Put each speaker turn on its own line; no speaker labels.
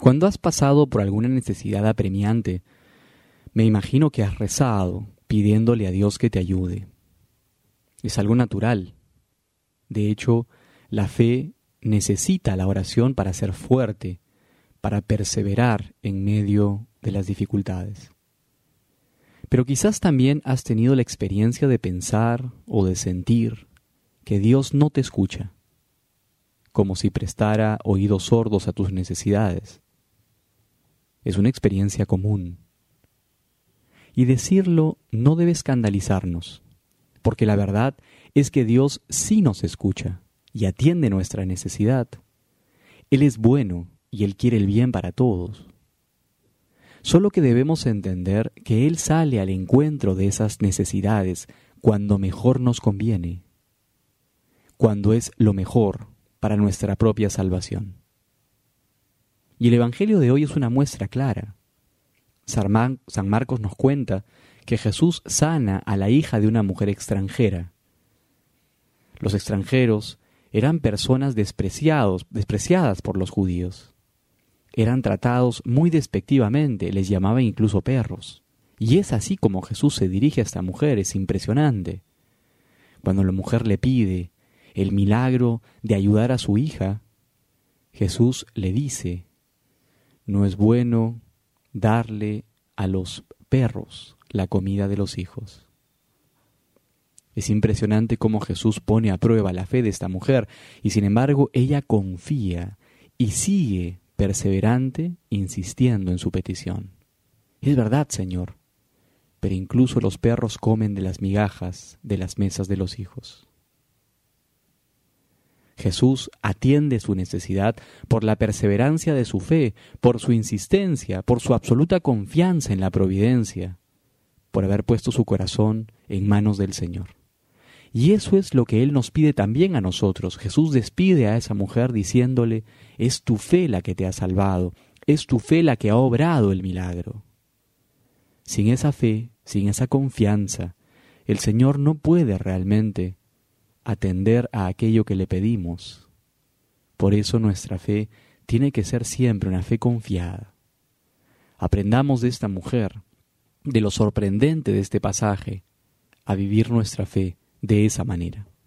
Cuando has pasado por alguna necesidad apremiante, me imagino que has rezado, pidiéndole a Dios que te ayude. Es algo natural. De hecho, la fe necesita la oración para ser fuerte, para perseverar en medio de las dificultades. Pero quizás también has tenido la experiencia de pensar o de sentir que Dios no te escucha, como si prestara oídos sordos a tus necesidades. Es una experiencia común. Y decirlo no debe escandalizarnos, porque la verdad es que Dios sí nos escucha y atiende nuestra necesidad. Él es bueno y Él quiere el bien para todos. Solo que debemos entender que Él sale al encuentro de esas necesidades cuando mejor nos conviene, cuando es lo mejor para nuestra propia salvación. Y el Evangelio de hoy es una muestra clara. San Marcos nos cuenta que Jesús sana a la hija de una mujer extranjera. Los extranjeros eran personas despreciadas por los judíos. Eran tratados muy despectivamente, les llamaban incluso perros. Y es así como Jesús se dirige a esta mujer, es impresionante. Cuando la mujer le pide el milagro de ayudar a su hija, Jesús le dice: no es bueno darle a los perros la comida de los hijos. Es impresionante cómo Jesús pone a prueba la fe de esta mujer, y sin embargo ella confía y sigue perseverante, insistiendo en su petición. Es verdad, Señor, pero incluso los perros comen de las migajas de las mesas de los hijos. Jesús atiende su necesidad por la perseverancia de su fe, por su insistencia, por su absoluta confianza en la providencia, por haber puesto su corazón en manos del Señor. Y eso es lo que Él nos pide también a nosotros. Jesús despide a esa mujer diciéndole: es tu fe la que te ha salvado, es tu fe la que ha obrado el milagro. Sin esa fe, sin esa confianza, el Señor no puede realmente atender a aquello que le pedimos. Por eso nuestra fe tiene que ser siempre una fe confiada. Aprendamos de esta mujer, de lo sorprendente de este pasaje, a vivir nuestra fe de esa manera.